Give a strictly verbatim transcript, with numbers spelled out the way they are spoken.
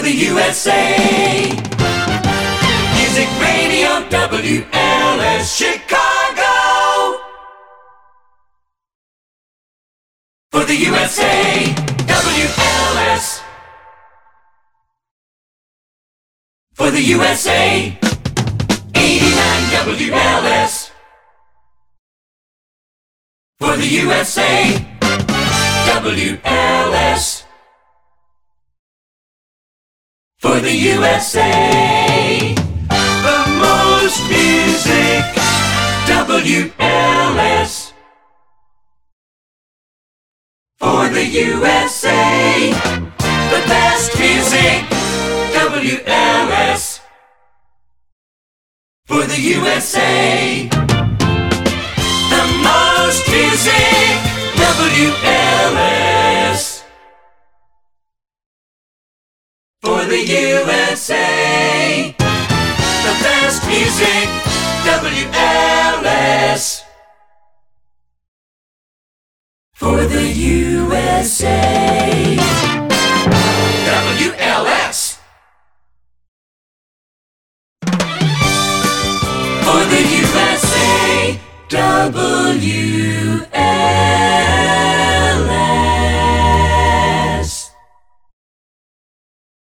the U S A. Music Radio W L S Chicago. For the U S A, W L S. For the U S A, eighty-nine W L S. For the U S A, W L S. For the U S A, the most music, W L S. For the U S A, the best music, W L S. For the U S A, the most music, W L S. For the U S A, the best music, W L S. For the U S A, W L S. For the U S A, W L S.